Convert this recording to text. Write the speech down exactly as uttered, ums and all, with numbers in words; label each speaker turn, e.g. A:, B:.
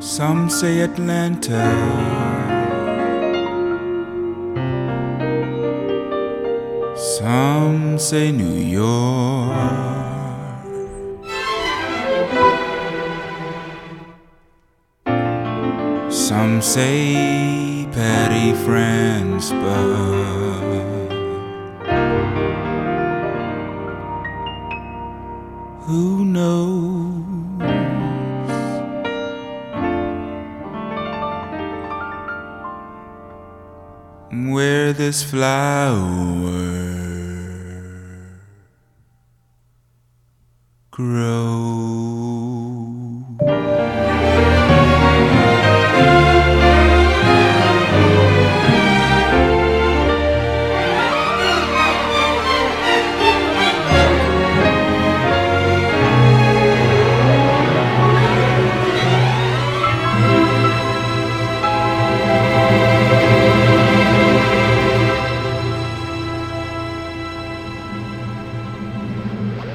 A: Some say Atlanta, some say New York, some say Patty, France, but who knows where this flower grows?